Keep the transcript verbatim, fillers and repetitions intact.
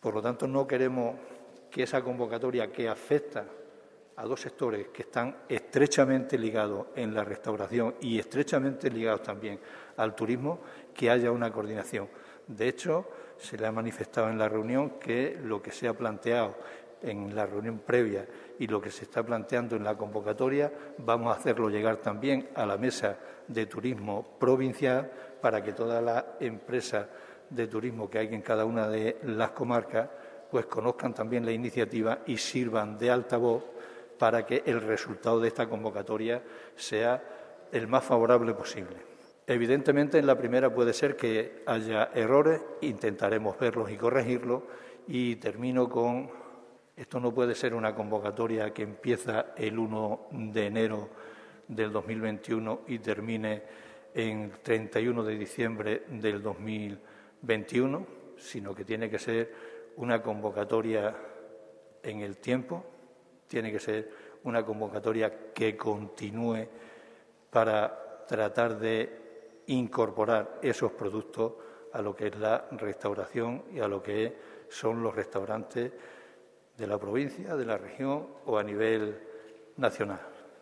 Por lo tanto, no queremos que esa convocatoria que afecta a dos sectores que están estrechamente ligados en la restauración y estrechamente ligados también al turismo, que haya una coordinación. De hecho, se le ha manifestado en la reunión que lo que se ha planteado en la reunión previa y lo que se está planteando en la convocatoria, vamos a hacerlo llegar también a la mesa de turismo provincial para que todas las empresas de turismo que hay en cada una de las comarcas pues conozcan también la iniciativa y sirvan de altavoz para que el resultado de esta convocatoria sea el más favorable posible. Evidentemente, en la primera puede ser que haya errores, intentaremos verlos y corregirlos, y termino con, esto no puede ser una convocatoria que empieza el uno de enero del dos mil veintiuno y termine en treinta y uno de diciembre del dos mil veintiuno, sino que tiene que ser una convocatoria en el tiempo, tiene que ser una convocatoria que continúe para tratar de incorporar esos productos a lo que es la restauración y a lo que son los restaurantes de la provincia, de la región o a nivel nacional.